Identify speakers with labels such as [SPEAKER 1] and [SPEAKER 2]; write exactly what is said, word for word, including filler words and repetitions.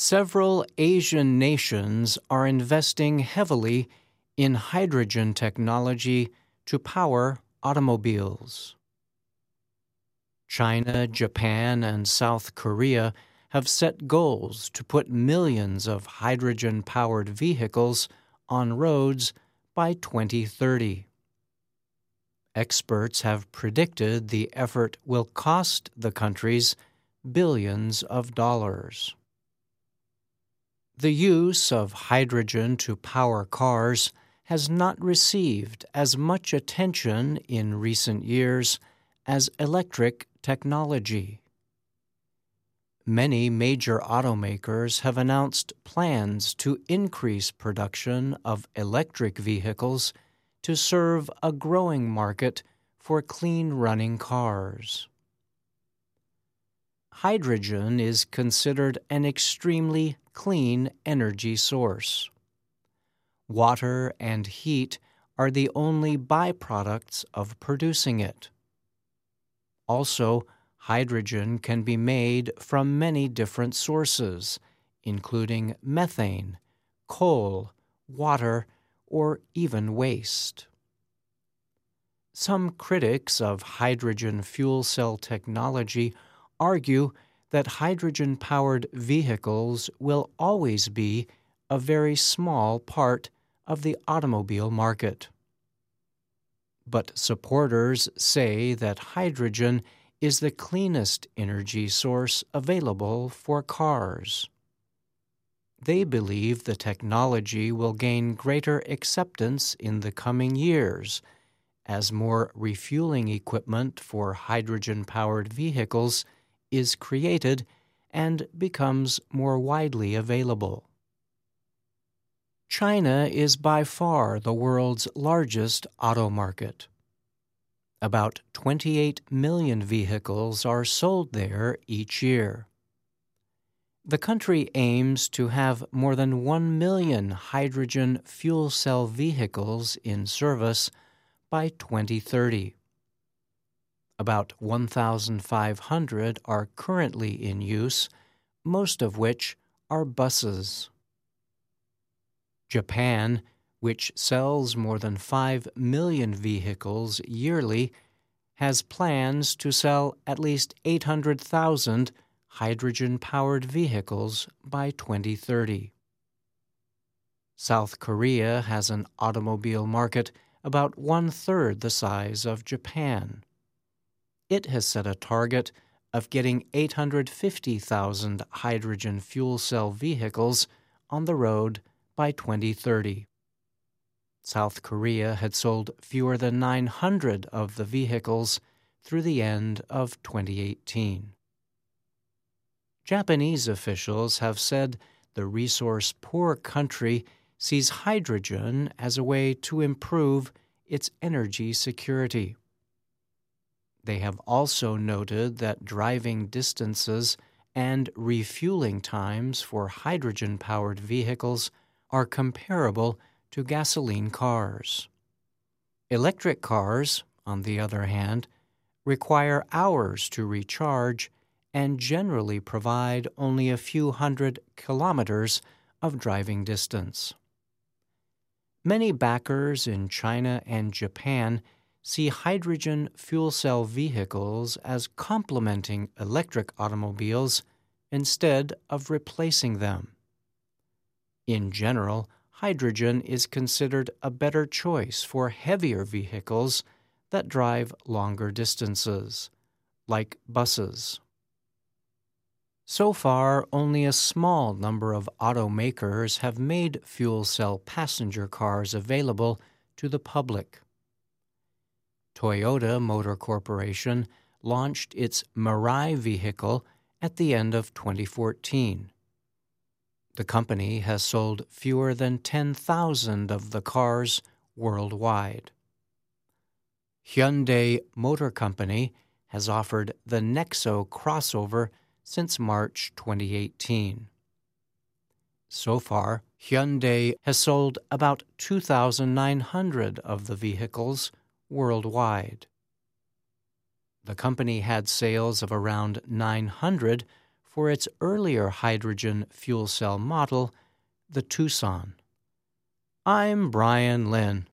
[SPEAKER 1] Several Asian nations are investing heavily in hydrogen technology to power automobiles. China, Japan, and South Korea have set goals to put millions of hydrogen-powered vehicles on roads by twenty thirty. Experts have predicted the effort will cost the countries billions of dollars. The use of hydrogen to power cars has not received as much attention in recent years as electric technology. Many major automakers have announced plans to increase production of electric vehicles to serve a growing market for clean-running cars. Hydrogen is considered an extremely clean energy source. Water and heat are the only byproducts of producing it. Also, hydrogen can be made from many different sources, including methane, coal, water, or even waste. Some critics of hydrogen fuel cell technology argue that hydrogen-powered vehicles will always be a very small part of the automobile market. But supporters say that hydrogen is the cleanest energy source available for cars. They believe the technology will gain greater acceptance in the coming years as more refueling equipment for hydrogen-powered vehicles is created and becomes more widely available. China is by far the world's largest auto market. About twenty-eight million vehicles are sold there each year. The country aims to have more than one million hydrogen fuel cell vehicles in service by twenty thirty. About one thousand five hundred are currently in use, most of which are buses. Japan, which sells more than five million vehicles yearly, has plans to sell at least eight hundred thousand hydrogen-powered vehicles by twenty thirty. South Korea has an automobile market about one-third the size of Japan. It has set a target of getting eight hundred fifty thousand hydrogen fuel cell vehicles on the road by twenty thirty. South Korea had sold fewer than nine hundred of the vehicles through the end of twenty eighteen. Japanese officials have said the resource-poor country sees hydrogen as a way to improve its energy security. They have also noted that driving distances and refueling times for hydrogen-powered vehicles are comparable to gasoline cars. Electric cars, on the other hand, require hours to recharge and generally provide only a few hundred kilometers of driving distance. Many backers in China and Japan see hydrogen fuel cell vehicles as complementing electric automobiles instead of replacing them. In general, hydrogen is considered a better choice for heavier vehicles that drive longer distances, like buses. So far, only a small number of automakers have made fuel cell passenger cars available to the public. Toyota Motor Corporation launched its Mirai vehicle at the end of twenty fourteen. The company has sold fewer than ten thousand of the cars worldwide. Hyundai Motor Company has offered the Nexo crossover since March twenty eighteen. So far, Hyundai has sold about two thousand nine hundred of the vehicles worldwide. The company had sales of around nine hundred for its earlier hydrogen fuel cell model, the Tucson. I'm Brian Lynn.